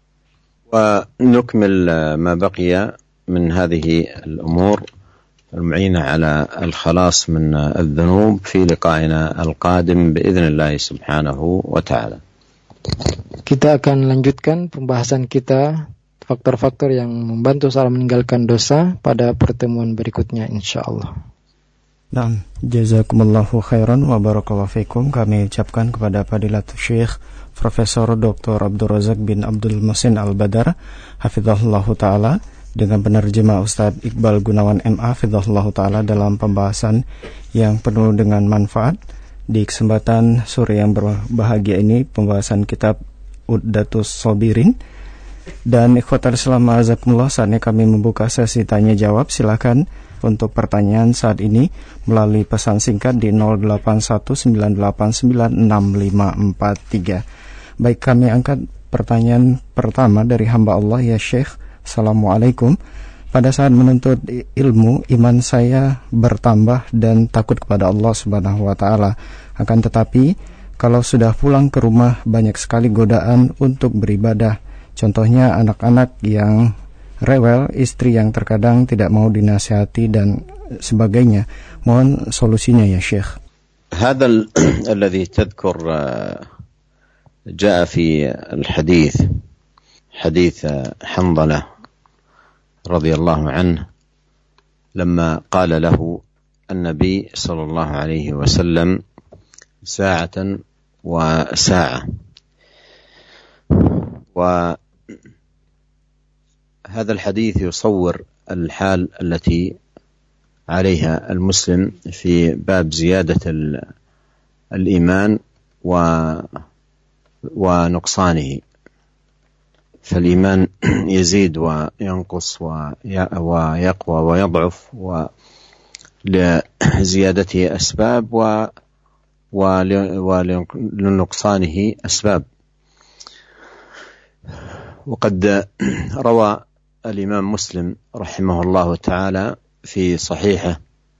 ونكمل ما بقي من هذه الأمور المعينة على الخلاص من الذنوب في لقائنا القادم بإذن الله سبحانه وتعالى. Kita akan lanjutkan pembahasan kita faktor-faktor yang membantu seorang meninggalkan dosa pada pertemuan berikutnya insyaallah. Nah, jazakumullahu khairan wa barakallahu fikum. Kami ucapkan kepada Fadilatul Syekh Profesor Dr. Abdul Razak bin Abdul Muhsin Al-Badar hafizahullahu taala dengan penerjemah Ustadz Iqbal Gunawan MA hafizahullahu taala dalam pembahasan yang penuh dengan manfaat. Di kesempatan sore yang berbahagia ini, pembahasan kitab Uddatus Sabirin. Dan ikhwatal Islam azakumullah, saatnya kami membuka sesi tanya jawab. Silakan untuk pertanyaan saat ini melalui pesan singkat di 0819896543. Baik, kami angkat pertanyaan pertama dari hamba Allah. Ya Syekh, Assalamualaikum. Pada saat menuntut ilmu, iman saya bertambah dan takut kepada Allah Subhanahu wa taala. Akan tetapi, kalau sudah pulang ke rumah banyak sekali godaan untuk beribadah. Contohnya anak-anak yang rewel, istri yang terkadang tidak mau dinasihati dan sebagainya. Mohon solusinya ya Syekh. هذا الذي تذكر جاء في الحديث حديث حنظلة رضي الله عنه لما قال له النبي صلى الله عليه وسلم ساعة وساعة، وهذا الحديث يصور الحال التي عليها المسلم في باب زيادة الإيمان ونقصانه. فالإيمان يزيد وينقص ويقوى ويضعف، ولزيادته أسباب ولنقصانه أسباب. وقد روى الإمام مسلم رحمه الله تعالى في صحيحه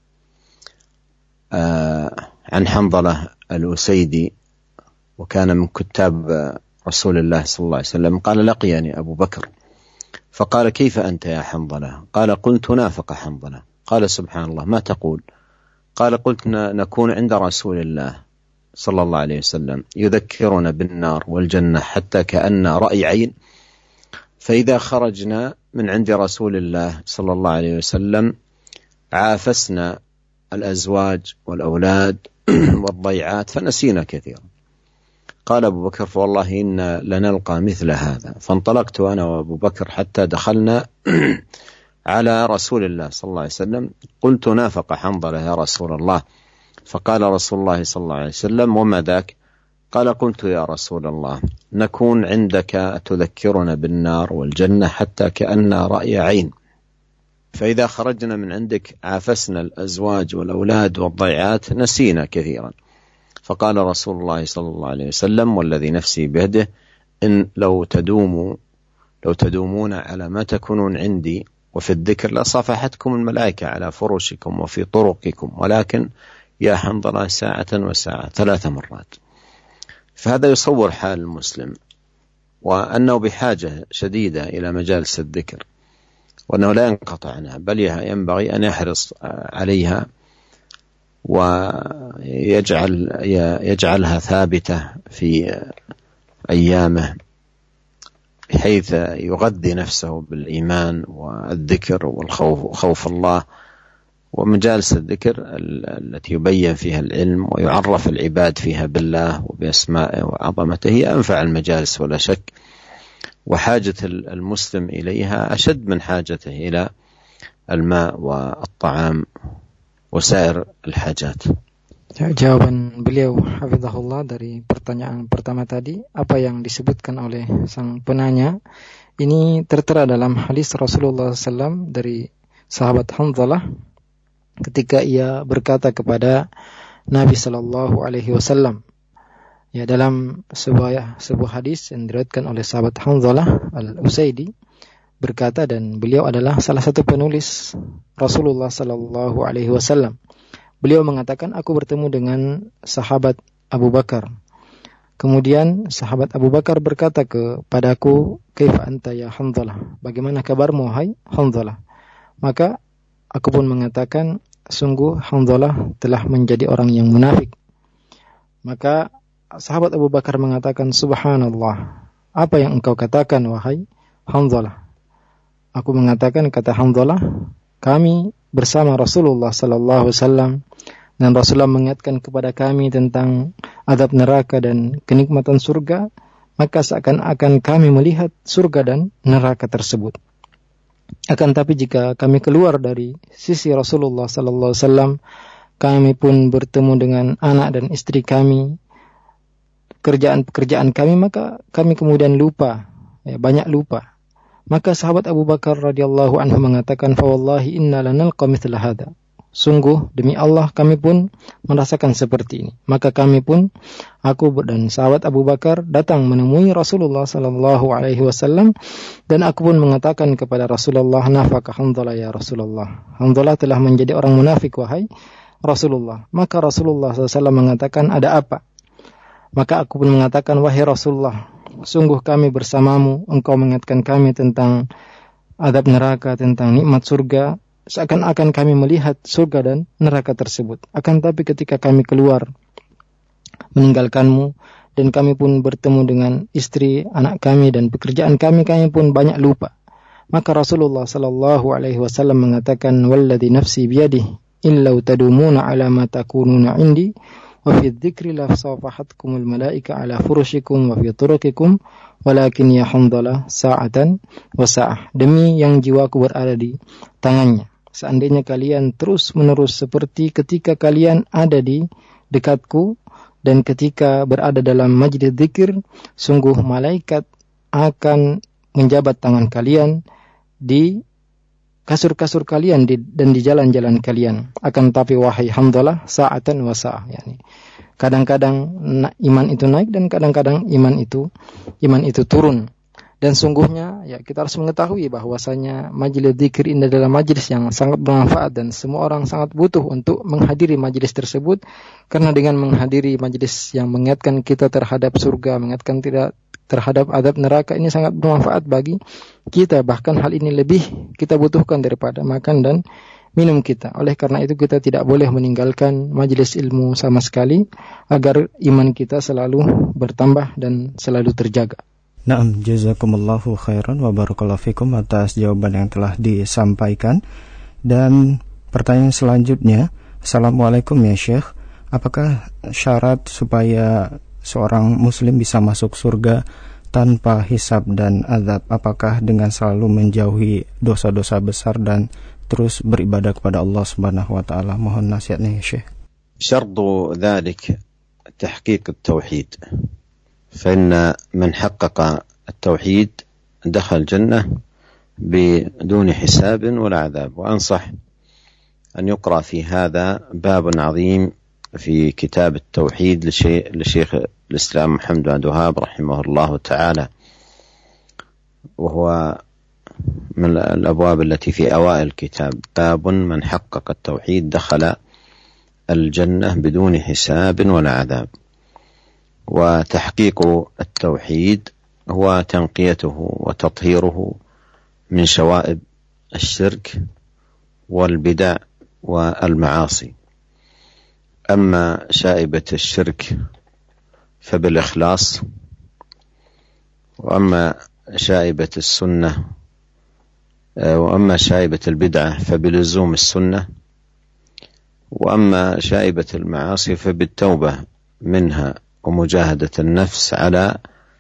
عن حنظلة الأسيدي، وكان من كتاب رسول الله صلى الله عليه وسلم، قال لقيني أبو بكر فقال كيف أنت يا حنظلة؟ قال قلت نافق حنظلة. قال سبحان الله ما تقول؟ قال قلت نكون عند رسول الله صلى الله عليه وسلم يذكرنا بالنار والجنة حتى كأن رأي عين، فإذا خرجنا من عند رسول الله صلى الله عليه وسلم عافسنا الأزواج والأولاد والضيعات فنسينا كثيرا. قال أبو بكر فوالله إنا لنلقى مثل هذا. فانطلقت أنا وأبو بكر حتى دخلنا على رسول الله صلى الله عليه وسلم. قلت نافق حنظلة يا رسول الله. فقال رسول الله صلى الله عليه وسلم وما ذاك؟ قال قلت يا رسول الله نكون عندك تذكرنا بالنار والجنة حتى كأن رأي عين، فإذا خرجنا من عندك عافسنا الأزواج والأولاد والضيعات نسينا كثيرا. فقال رسول الله صلى الله عليه وسلم والذي نفسي بيده إن لو تدومون على ما تكونون عندي وفي الذكر لصافحتكم الملائكة على فرشكم وفي طرقكم، ولكن يا حنظلة ساعة وساعة 3 مرات. فهذا يصور حال المسلم، وأنه بحاجة شديدة إلى مجالس الذكر، وأنه لا ينقطع عنها، بل ينبغي أن يحرص عليها ويجعلها ثابتة في أيامه، بحيث يغذي نفسه بالإيمان والذكر وخوف الله. ومجالس الذكر التي يبين فيها العلم ويعرف العباد فيها بالله وبأسمائه وعظمته هي أنفع المجالس ولا شك، وحاجة المسلم إليها أشد من حاجته إلى الماء والطعام وسائر الحاجات. Jawaban beliau hafizahullah dari pertanyaan pertama tadi, apa yang disebutkan oleh sang penanya ini tertera dalam hadis Rasulullah SAW dari sahabat Hanzalah ketika ia berkata kepada Nabi Sallallahu Alaihi Wasallam. Ya, dalam sebuah hadis yang diriwayatkan oleh sahabat Hanzalah Al-Usaidi berkata, dan beliau adalah salah satu penulis Rasulullah Sallallahu Alaihi Wasallam. Beliau mengatakan, aku bertemu dengan sahabat Abu Bakar. Kemudian sahabat Abu Bakar berkata kepadaku, kaifa anta ya Hanzalah? Bagaimana kabarmu hai Hanzalah? Maka aku pun mengatakan, sungguh Hanzalah telah menjadi orang yang munafik. Maka sahabat Abu Bakar mengatakan, subhanallah, apa yang engkau katakan wahai Hanzalah? Aku mengatakan, kata Hanzalah, kami bersama Rasulullah sallallahu alaihi wasallam dan Rasulullah mengingatkan kepada kami tentang azab neraka dan kenikmatan surga, maka seakan-akan kami melihat surga dan neraka tersebut. Akan tapi jika kami keluar dari sisi Rasulullah sallallahu alaihi wasallam, kami pun bertemu dengan anak dan istri kami, pekerjaan kami, maka kami kemudian lupa, banyak lupa. Maka sahabat Abu Bakar radhiyallahu anhu mengatakan, fa wallahi inna lanalqa mithla hada. Sungguh demi Allah kami pun merasakan seperti ini. Maka kami pun, aku dan sahabat Abu Bakar datang menemui Rasulullah sallallahu alaihi wasallam, dan aku pun mengatakan kepada Rasulullah, nafaka Hanzalah ya Rasulullah. Hanzalah telah menjadi orang munafik wahai Rasulullah. Maka Rasulullah SAW mengatakan, ada apa? Maka aku pun mengatakan, wahai Rasulullah, sungguh kami bersamamu, engkau mengingatkan kami tentang azab neraka, tentang nikmat surga, seakan-akan kami melihat surga dan neraka tersebut. Akan tapi ketika kami keluar meninggalkanmu, dan kami pun bertemu dengan istri, anak kami, dan pekerjaan kami pun banyak lupa. Maka Rasulullah sallallahu alaihi wasallam mengatakan, walladzi nafsi biyadihi illa tadumuna ala ma takununa indi wa fi dzikri la safahatkumul malaika ala furushikum wa fi turuqikum walakin ya Hanzalah sa'atan wa sa'ah. Demi yang jiwaku berada di tangannya, seandainya kalian terus-menerus seperti ketika kalian ada di dekatku dan ketika berada dalam majlis zikir, sungguh malaikat akan menjabat tangan kalian di kasur-kasur kalian dan di jalan-jalan kalian. Akan tapi wahai Hanzalah sa'atan wa sa'ah, yani kadang-kadang iman itu naik dan kadang-kadang iman itu turun. Dan sungguhnya ya kita harus mengetahui bahwasanya majelis zikir ini adalah majelis yang sangat bermanfaat dan semua orang sangat butuh untuk menghadiri majelis tersebut, karena dengan menghadiri majelis yang mengingatkan kita terhadap surga, mengingatkan tidak terhadap azab neraka, ini sangat bermanfaat bagi kita. Bahkan hal ini lebih kita butuhkan daripada makan dan minum kita. Oleh karena itu kita tidak boleh meninggalkan majelis ilmu sama sekali agar iman kita selalu bertambah dan selalu terjaga. Naam, jazakumullahu khairan wa barakallahu fikum atas jawaban yang telah disampaikan. Dan pertanyaan selanjutnya, Assalamualaikum ya Syekh, apakah syarat supaya seorang muslim bisa masuk surga tanpa hisab dan azab, apakah dengan selalu menjauhi dosa-dosa besar dan terus beribadah kepada Allah Subhanahu wa taala? Mohon nasihatnya ya Syekh. Syartu dzalik tahqiq at-tauhid. فإن من حقق التوحيد دخل الجنة بدون حساب ولا عذاب. وأنصح أن يقرأ في هذا باب عظيم في كتاب التوحيد لشيخ الإسلام محمد بن عبد الوهاب رحمه الله تعالى، وهو من الأبواب التي في أوائل الكتاب، باب من حقق التوحيد دخل الجنة بدون حساب ولا عذاب. وتحقيق التوحيد هو تنقيته وتطهيره من شوائب الشرك والبدع والمعاصي. أما شائبة الشرك فبالإخلاص، وأما شائبة السنة وأما شائبة البدعة فبلزوم السنة، وأما شائبة المعاصي فبالتوبة منها ومجاهدة النفس على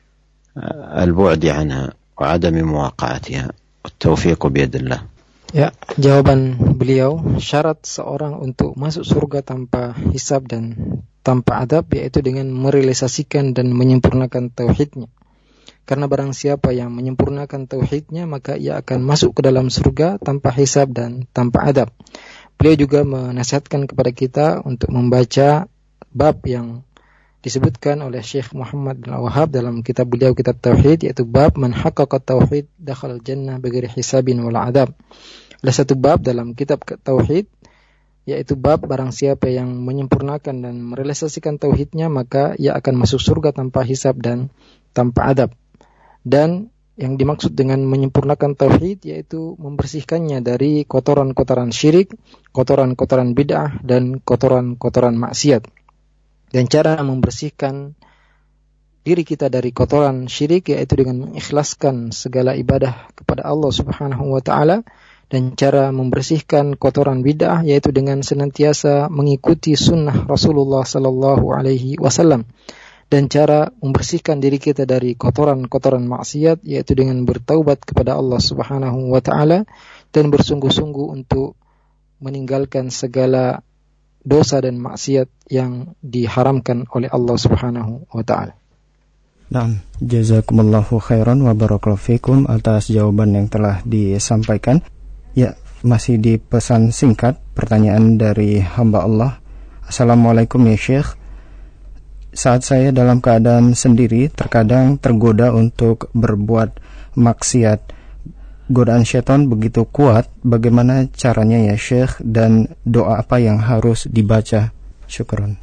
البعد عنها وعدم مواقعتها، والتوفيق بيد الله. Ya, jawaban beliau, syarat seorang untuk masuk surga tanpa hisab dan tanpa adab yaitu dengan merealisasikan dan menyempurnakan tauhidnya. Karena barang siapa yang menyempurnakan tauhidnya, maka ia akan masuk ke dalam surga tanpa hisab dan tanpa adab. Beliau juga menasihatkan kepada kita untuk membaca bab yang disebutkan oleh Syekh Muhammad bin Al-Wahhab dalam kitab beliau, kitab Tauhid, yaitu bab man haqqaqa tauhid dakhala jannah bighairi hisabin wala adab. Ada satu bab dalam kitab Tauhid, yaitu bab barang siapa yang menyempurnakan dan merealisasikan tauhidnya, maka ia akan masuk surga tanpa hisab dan tanpa adab. Dan yang dimaksud dengan menyempurnakan tauhid yaitu membersihkannya dari kotoran-kotoran syirik, kotoran-kotoran bid'ah, dan kotoran-kotoran maksiat. Dan cara membersihkan diri kita dari kotoran syirik yaitu dengan mengikhlaskan segala ibadah kepada Allah Subhanahu wa taala, dan cara membersihkan kotoran bid'ah yaitu dengan senantiasa mengikuti sunnah Rasulullah sallallahu alaihi wasallam. Dan cara membersihkan diri kita dari kotoran-kotoran maksiat yaitu dengan bertaubat kepada Allah Subhanahu wa taala dan bersungguh-sungguh untuk meninggalkan segala dosa dan maksiat yang diharamkan oleh Allah Subhanahu wa taala. Naam, jazakumullahu khairan wa barakallahu fikum atas jawaban yang telah disampaikan. Ya, masih di pesan singkat pertanyaan dari hamba Allah. Assalamualaikum ya Syekh. Saat saya dalam keadaan sendiri, terkadang tergoda untuk berbuat maksiat. Godaan syaitan begitu kuat, bagaimana caranya ya Syekh, dan doa apa yang harus dibaca? Syukran.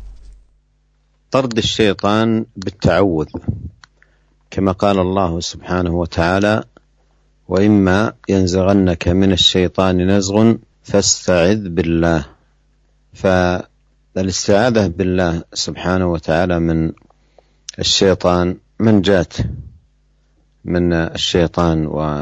طرد الشيطان بالتعوذ كما قال الله سبحانه وتعالى وإما ينزغنك من الشيطان نزغ فاستعذ بالله. فالاستعاذة بالله سبحانه وتعالى من الشيطان منجاة من الشيطان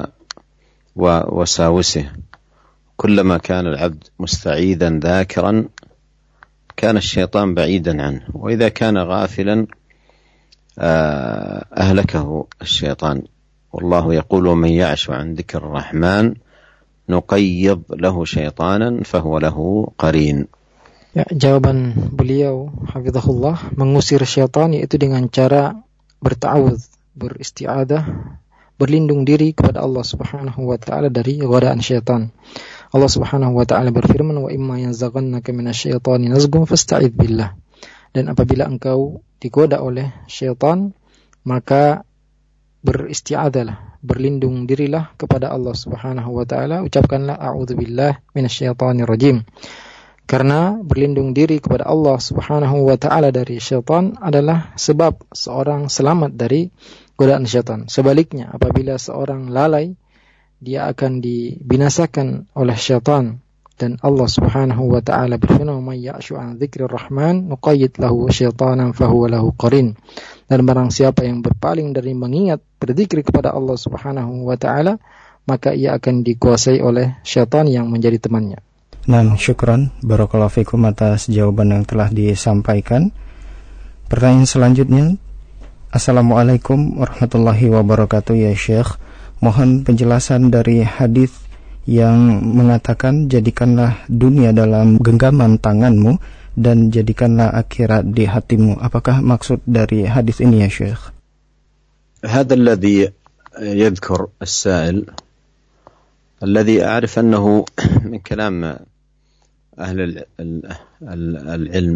ووساوسه. كلما كان العبد مستعيذا ذاكرا كان الشيطان بعيدا عنه، وإذا كان غافلا أهلكه الشيطان. والله يقول ومن يعش عن ذكر الرحمن نقيض له شيطانا فهو له قرين. Ya, jawaban beliau hafizahullah, mengusir syaitan yaitu dengan cara berta'awudz, beristi'adah, berlindung diri kepada Allah Subhanahu wa taala dari godaan syaitan. Allah Subhanahu wa taala berfirman, wa imma yanzaghannaka minasyaitani nazghun fasta'idz billah. Dan apabila engkau digoda oleh syaitan, maka beristi'adzahlah, berlindung dirilah kepada Allah Subhanahu wa taala, ucapkanlah a'udzubillah minasyaitonir rajim. Karena berlindung diri kepada Allah Subhanahu wa taala dari syaitan adalah sebab seorang selamat dari godaan syaitan. Sebaliknya, apabila seorang lalai, dia akan dibinasakan oleh syaitan. Dan Allah Subhanahu wa taala berfirman, "May ya'shu 'an dzikrir rahman nuqayyid lahu syaitanan fahuwa lahu qarin." Dan barang siapa yang berpaling dari mengingat berzikir kepada Allah Subhanahu wa taala, maka ia akan dikuasai oleh syaitan yang menjadi temannya. Nah, syukran barakallahu fikum atas jawaban yang telah disampaikan. Pertanyaan selanjutnya, Assalamualaikum warahmatullahi wabarakatuh ya Syekh. Mohon penjelasan dari hadis yang mengatakan jadikanlah dunia dalam genggaman tanganmu dan jadikanlah akhirat di hatimu. Apakah maksud dari hadis ini ya Syekh? هذا الذي يذكر السائل الذي أعرف أنه من كلام أهل العلم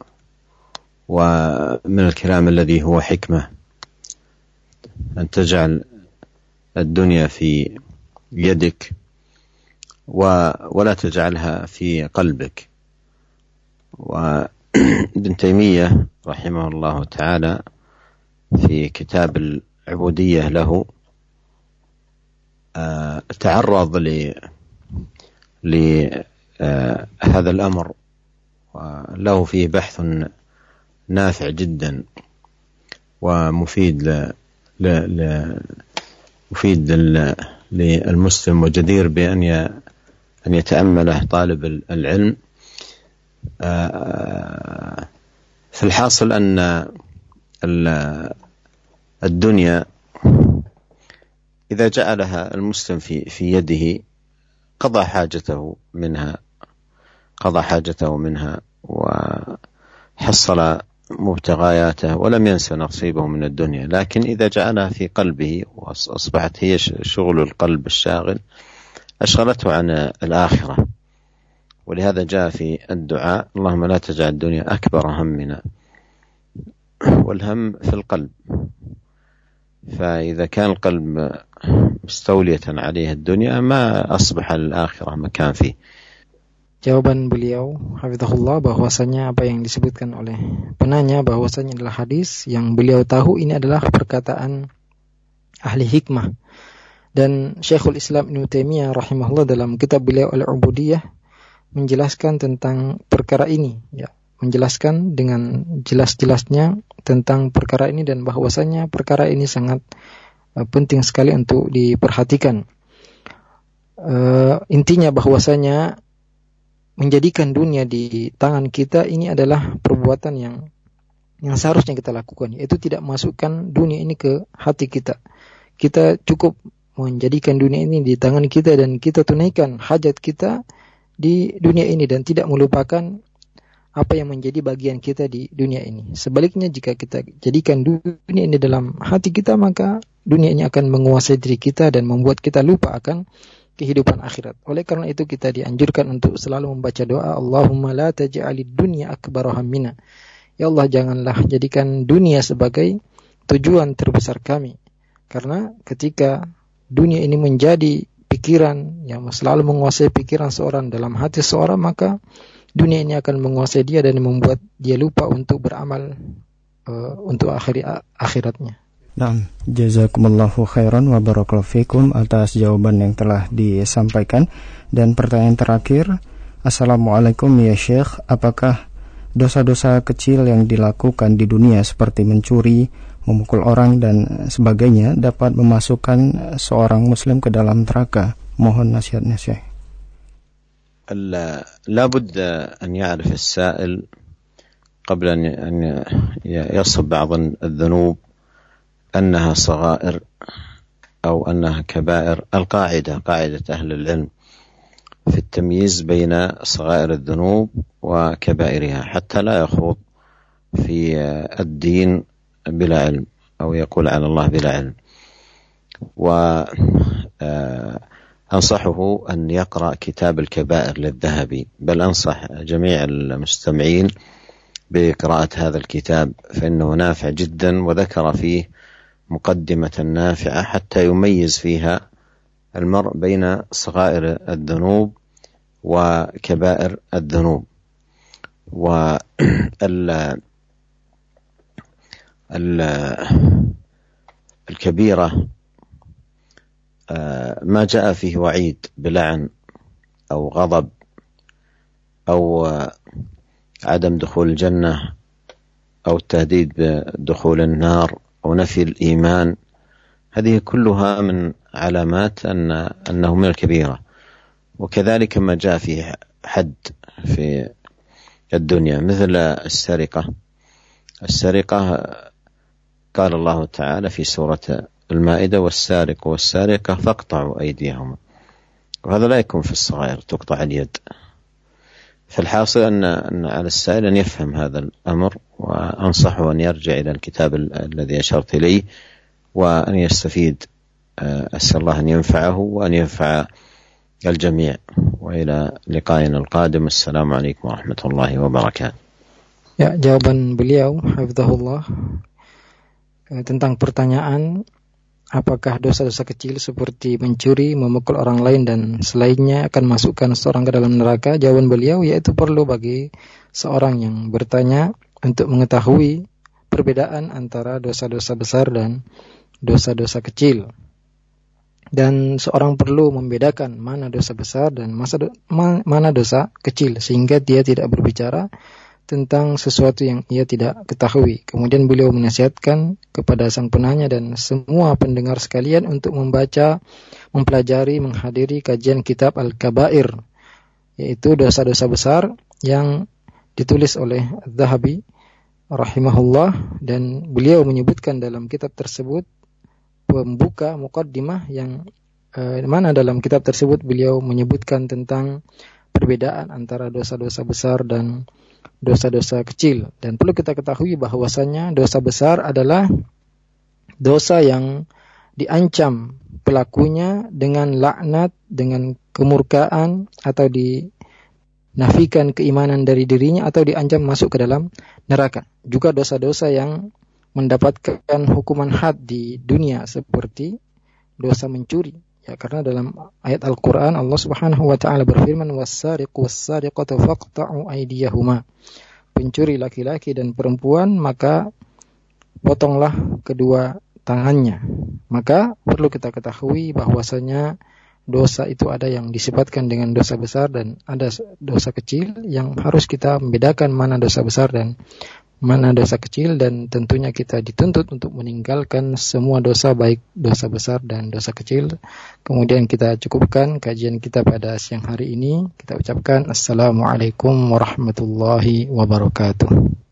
ومن الكلام الذي هو حكمة، أن تجعل الدنيا في يدك ولا تجعلها في قلبك. وابن تيمية رحمه الله تعالى في كتاب عبودية له تعرض لهذا الأمر، وله فيه بحث نافع جدا ومفيد مفيد للمسلم، وجدير بأن يتأمله طالب العلم. في الحاصل أن الدنيا إذا جعلها المسلم في يده قضى حاجته منها وحصل مبتغاياته ولم ينسى نصيبه من الدنيا. لكن إذا جعلها في قلبه وأصبحت هي شغل القلب الشاغل أشغلته عن الآخرة. ولهذا جاء في الدعاء: اللهم لا تجعل الدنيا أكبر همنا. والهم في القلب، فإذا كان القلب مستولية عليه الدنيا ما أصبح الآخرة مكان فيه. Jawaban beliau, hafizahullah, bahwasanya apa yang disebutkan oleh penanya bahwasanya adalah hadis yang beliau tahu ini adalah perkataan ahli hikmah. Dan Syekhul Islam Ibnu Taimiyah rahimahullah dalam kitab beliau Al-Ubudiyah menjelaskan tentang perkara ini, ya, menjelaskan dengan jelas-jelasnya tentang perkara ini, dan bahwasanya perkara ini sangat penting sekali untuk diperhatikan. Intinya bahwasanya menjadikan dunia di tangan kita ini adalah perbuatan yang seharusnya kita lakukan, yaitu tidak masukkan dunia ini ke hati kita. Kita cukup menjadikan dunia ini di tangan kita dan kita tunaikan hajat kita di dunia ini dan tidak melupakan apa yang menjadi bagian kita di dunia ini. Sebaliknya, jika kita jadikan dunia ini dalam hati kita, maka dunia ini akan menguasai diri kita dan membuat kita lupa akan kehidupan akhirat. Oleh karena itu kita dianjurkan untuk selalu membaca doa, Allahumma la taj'alid dunya akbar hammina. Ya Allah, janganlah jadikan dunia sebagai tujuan terbesar kami. Karena ketika dunia ini menjadi pikiran yang selalu menguasai pikiran seorang, dalam hati seorang, maka dunia ini akan menguasai dia dan membuat dia lupa untuk beramal untuk akhiratnya. Nah, jazakumullahu khairan wa barakallahu fikum atas jawaban yang telah disampaikan. Dan pertanyaan terakhir, Assalamualaikum ya Syekh, apakah dosa-dosa kecil yang dilakukan di dunia seperti mencuri, memukul orang dan sebagainya dapat memasukkan seorang muslim ke dalam neraka? Mohon nasihatnya Syekh. لا بد أن يعرف السائل قبل أن يصب بعض الذنوب أنها صغائر أو أنها كبائر. قاعدة أهل العلم في التمييز بين صغائر الذنوب وكبائرها حتى لا يخوض في الدين بلا علم أو يقول على الله بلا علم. وأنصحه أن يقرأ كتاب الكبائر للذهبي، بل أنصح جميع المستمعين بقراءة هذا الكتاب فإنه نافع جدا، وذكر فيه مقدمة نافعة حتى يميز فيها المرء بين صغائر الذنوب وكبائر الذنوب. الكبيرة ما جاء فيه وعيد بلعن أو غضب أو عدم دخول الجنة أو التهديد بدخول النار أو نفي الإيمان، هذه كلها من علامات أنه من الكبيرة. وكذلك ما جاء فيه حد في الدنيا مثل السرقة قال الله تعالى في سورة المائدة: والسارق والسارقة فاقطعوا أيديهما. وهذا لا يكون في الصغائر، تقطع اليد. فالحاصل أن على السائل أن يفهم هذا الأمر، وأنصحه أن يرجع إلى الكتاب الذي أشرت إليه وأن يستفيد. أسأل الله أن ينفعه وأن ينفع الجميع. وإلى لقائنا القادم، السلام عليكم ورحمة الله وبركاته. Ya, jawaban beliau hafizahullah tentang pertanyaan apakah dosa-dosa kecil seperti mencuri, memukul orang lain dan selainnya akan masukkan seorang ke dalam neraka. Jawaban beliau yaitu perlu bagi seorang yang bertanya untuk mengetahui perbedaan antara dosa-dosa besar dan dosa-dosa kecil. Dan seorang perlu membedakan mana dosa besar dan mana dosa kecil, sehingga dia tidak berbicara tentang sesuatu yang ia tidak ketahui. Kemudian beliau menasihatkan kepada sang penanya dan semua pendengar sekalian untuk membaca, mempelajari, menghadiri kajian kitab Al-Kabair, yaitu dosa-dosa besar yang ditulis oleh Az-Zahabi rahimahullah, dan beliau menyebutkan dalam kitab tersebut pembuka muqaddimah yang mana dalam kitab tersebut beliau menyebutkan tentang perbedaan antara dosa-dosa besar dan dosa-dosa kecil. Dan perlu kita ketahui bahwasanya dosa besar adalah dosa yang diancam pelakunya dengan laknat, dengan kemurkaan, atau dinafikan keimanan dari dirinya, atau diancam masuk ke dalam neraka. Juga dosa-dosa yang mendapatkan hukuman had di dunia, seperti dosa mencuri. Ya, karena dalam ayat Al-Quran Allah Subhanahu wa ta'ala berfirman, "Was-sariqu was-sariqatu faqta'u aydiyahuma." Pencuri laki-laki dan perempuan, maka potonglah kedua tangannya. Maka perlu kita ketahui bahwasanya dosa itu ada yang disifatkan dengan dosa besar dan ada dosa kecil, yang harus kita membedakan mana dosa besar dan mana dosa kecil, dan tentunya kita dituntut untuk meninggalkan semua dosa, baik dosa besar dan dosa kecil. Kemudian kita cukupkan kajian kita pada siang hari ini. Kita ucapkan Assalamualaikum warahmatullahi wabarakatuh.